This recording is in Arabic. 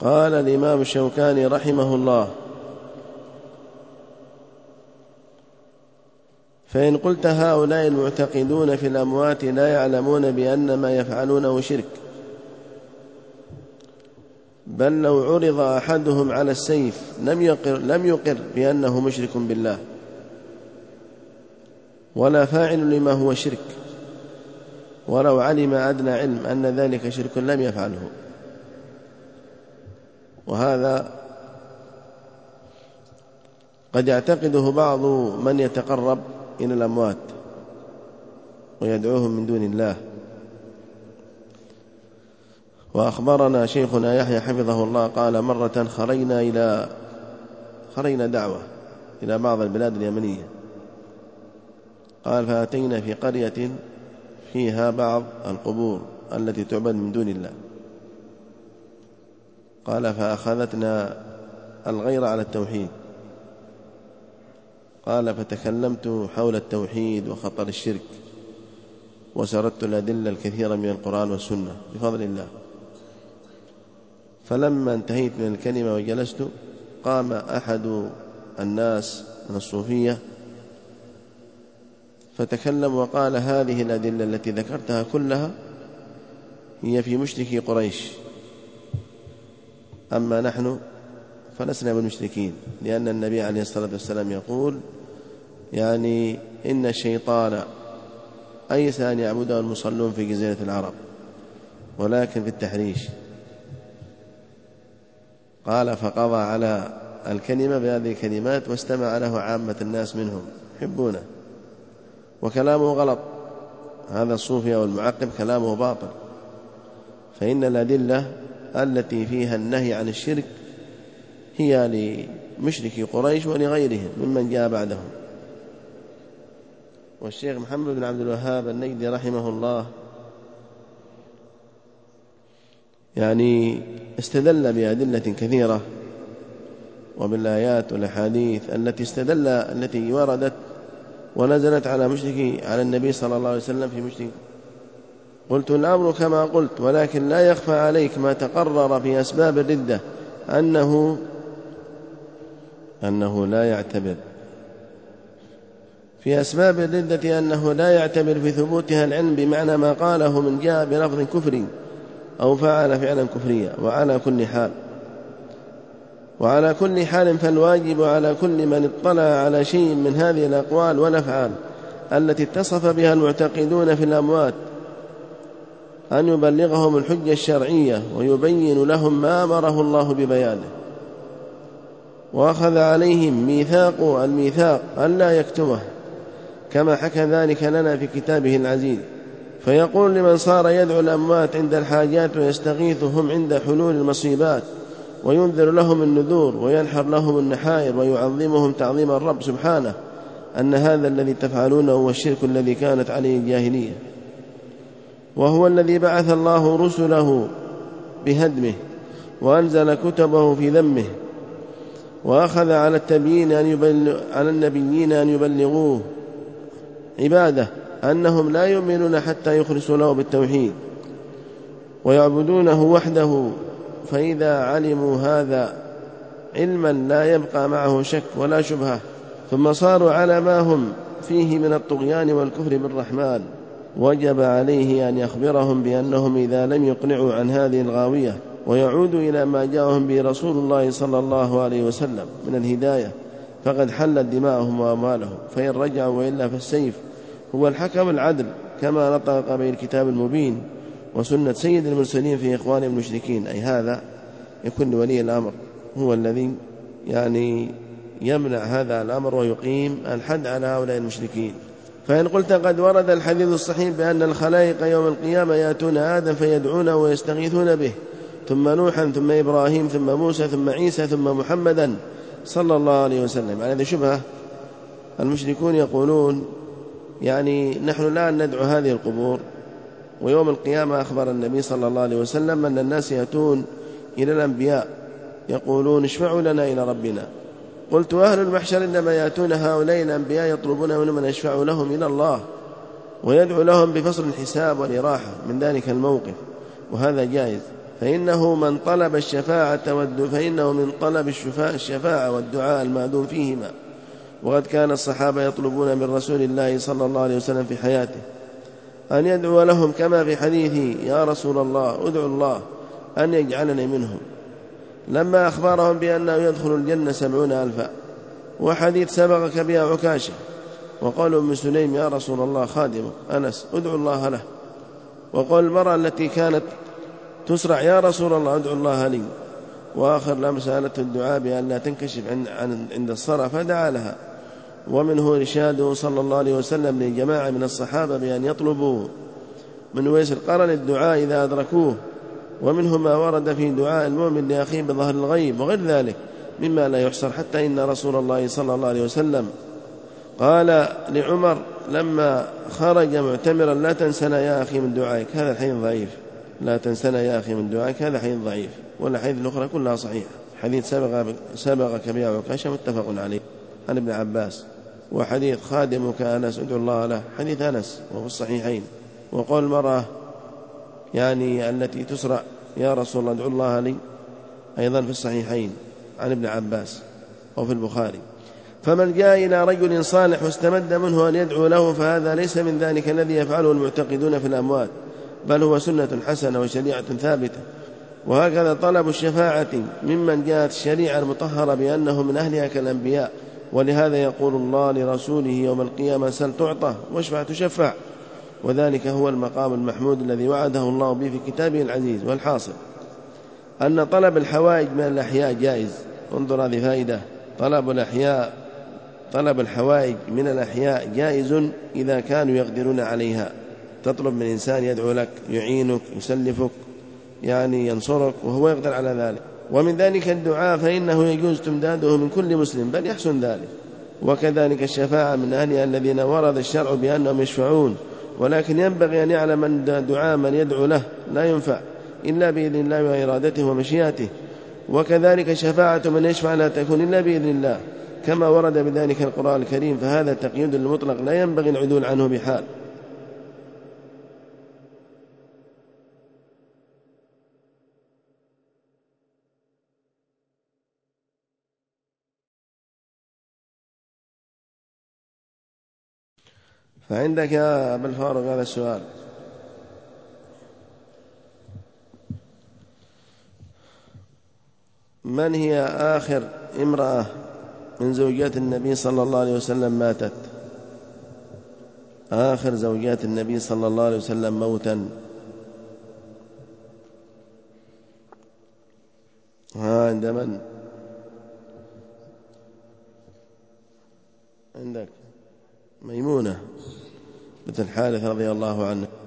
قال الإمام الشوكاني رحمه الله: فإن قلت هؤلاء المعتقدون في الأموات لا يعلمون بأن ما يفعلونه شرك، بل لو عرض أحدهم على السيف لم يقر بأنه مشرك بالله ولا فاعل لما هو شرك، ولو علم أدنى علم أن ذلك شرك لم يفعله. وهذا قد يعتقده بعض من يتقرب إلى الأموات ويدعوهم من دون الله. وأخبرنا شيخنا يحيى حفظه الله قال: مرة خرينا دعوة إلى بعض البلاد اليمنية، قال: فأتينا في قرية فيها بعض القبور التي تعبد من دون الله، قال: فأخذتنا الغيرة على التوحيد، قال: فتكلمت حول التوحيد وخطر الشرك وسردت الأدلة الكثيرة من القرآن والسنة بفضل الله. فلما انتهيت من الكلمة وجلست، قام أحد الناس من الصوفية فتكلم وقال: هذه الأدلة التي ذكرتها كلها هي في مشركي قريش، أما نحن فلسنا بالمشركين، لأن النبي عليه الصلاة والسلام يقول: يعني إن الشيطان أيس أن يعبده المصلون في جزيرة العرب ولكن في التحريش. قال: فقضى على الكلمة بهذه الكلمات واستمع له عامة الناس منهم يحبونه، وكلامه غلط، هذا الصوفي أو المعقب كلامه باطل، فإن الأدلة التي فيها النهي عن الشرك هي لمشركي قريش ولغيرهم ممن جاء بعدهم. والشيخ محمد بن عبد الوهاب النجدي رحمه الله يعني استدل بأدلة كثيرة وبالآيات والأحاديث التي وردت ونزلت على النبي صلى الله عليه وسلم في مشرك. قلت: الأمر كما قلت، ولكن لا يخفى عليك ما تقرر في أسباب الردة أنه لا يعتبر في أسباب الردة أنه لا يعتبر في ثبوتها العلم بمعنى ما قاله من جاء بلفظ كفري أو فعل فعلا كفريا. وعلى كل حال فالواجب على كل من اطلع على شيء من هذه الأقوال والأفعال التي اتصف بها المعتقدون في الأموات أن يبلغهم الحجة الشرعية ويبين لهم ما أمره الله ببيانه، وأخذ عليهم الميثاق ألا يكتمه، كما حكى ذلك لنا في كتابه العزيز. فيقول لمن صار يدعو الأموات عند الحاجات ويستغيثهم عند حلول المصيبات وينذر لهم النذور وينحر لهم النحائر ويعظمهم تعظيم الرب سبحانه أن هذا الذي تفعلونه هو الشرك الذي كانت عليه الجاهلية، وهو الذي بعث الله رسله بهدمه وأنزل كتبه في ذمه، وأخذ على النبيين أن يبلغوه عباده أنهم لا يؤمنون حتى يخلصوا له بالتوحيد ويعبدونه وحده. فإذا علموا هذا علما لا يبقى معه شك ولا شبهة، ثم صاروا على ما هم فيه من الطغيان والكفر بالرحمن، وجب عليه أن يخبرهم بأنهم إذا لم يقنعوا عن هذه الغاوية ويعودوا إلى ما جاءهم به رسول الله صلى الله عليه وسلم من الهداية فقد حلت دماءهم وأموالهم، فإن رجعوا وإلا فالسيف هو الحكم العدل كما نطق به الكتاب المبين وسنة سيد المرسلين في إخوان المشركين. أي هذا يكون ولي الأمر هو الذي يمنع هذا الأمر ويقيم الحد على هؤلاء المشركين. فإن قلت قد ورد الحديث الصحيح بأن الخلائق يوم القيامة يأتون آدم فيدعونه ويستغيثون به، ثم نوحا ثم إبراهيم ثم موسى ثم عيسى ثم محمدا صلى الله عليه وسلم. هذه شبهة. المشركون يقولون نحن لا ندعو هذه القبور، ويوم القيامة أخبر النبي صلى الله عليه وسلم أن الناس يأتون إلى الأنبياء يقولون اشفعوا لنا إلى ربنا. قلت: أهل المحشر إنما يأتون هؤلاء الأنبياء يطلبون من يشفع لهم إلى الله ويدعو لهم بفصل الحساب والإراحة من ذلك الموقف، وهذا جائز. فإنه من طلب الشفاعة والدعاء المأذون فيهما، وقد كان الصحابة يطلبون من رسول الله صلى الله عليه وسلم في حياته أن يدعو لهم، كما في حديثه: يا رسول الله ادعو الله أن يجعلني منهم، لما أخبرهم بأنه يدخل الجنة 70,000. وحديث سبقك بها عكاشة، وقال أم سليم: يا رسول الله خادمك أنس ادعو الله له. وقال المرأة التي كانت تسرع: يا رسول الله ادعو الله لي. وآخر لم سألته الدعاء بأن لا تنكشف عند الصرع فدعا لها. ومنه إرشاده صلى الله عليه وسلم لجماعة من الصحابة بأن يطلبوا من ويس القرن الدعاء إذا أدركوه. ومنه ما ورد في دعاء المؤمن لأخيه بظهر الغيب وغير ذلك مما لا يحصر، حتى إن رسول الله صلى الله عليه وسلم قال لعمر لما خرج معتمرا: لا تنسنا يا أخي من دعائك. هذا الحديث ضعيف، لا تنسنا يا أخي من دعائك، هذا حديث ضعيف، والحديث الأخرى كلها صحيحة. حديث سبقك بها عكاشة متفق عليه عن ابن عباس. وحديث خادمك أنس ادعو الله له حديث أنس وهو الصحيحين. وقول المرأة يعني التي تسرع: يا رسول الله ادعو الله لي، أيضا في الصحيحين عن ابن عباس وفي البخاري. فمن جاء إلى رجل صالح واستمد منه أن يدعو له فهذا ليس من ذلك الذي يفعله المعتقدون في الأموات، بل هو سنة حسنة وشريعة ثابتة. وهكذا طلب الشفاعة ممن جاءت الشريعة المطهرة بأنه من أهلها كالأنبياء. ولهذا يقول الله لرسوله يوم القيامة: سل تعطى واشفع تشفع. وذلك هو المقام المحمود الذي وعده الله به في كتابه العزيز. والحاصل أن طلب الحوائج من الأحياء جائز. انظر هذه فائدة: طلب الحوائج من الأحياء جائز إذا كانوا يقدرون عليها. تطلب من إنسان يدعو لك، يعينك، يسلفك، يعني ينصرك، وهو يقدر على ذلك. ومن ذلك الدعاء فإنه يجوز تمداده من كل مسلم، بل يحسن ذلك. وكذلك الشفاعة من أهلها الذين ورد الشرع بأنهم يشفعون. ولكن ينبغي أن يعلم أن دعاء من يدعو له لا ينفع إلا بإذن الله وإرادته ومشيئته. وكذلك شفاعة من يشفع لا تكون إلا بإذن الله، كما ورد بذلك القرآن الكريم. فهذا تقييد المطلق لا ينبغي العدول عنه بحال. فعندك يا أبا الفارق هذا السؤال: من هي آخر امرأة من زوجات النبي صلى الله عليه وسلم ماتت؟ آخر زوجات النبي صلى الله عليه وسلم موتا. عند من؟ عندك ميمونة بنت الحارث رضي الله عنه.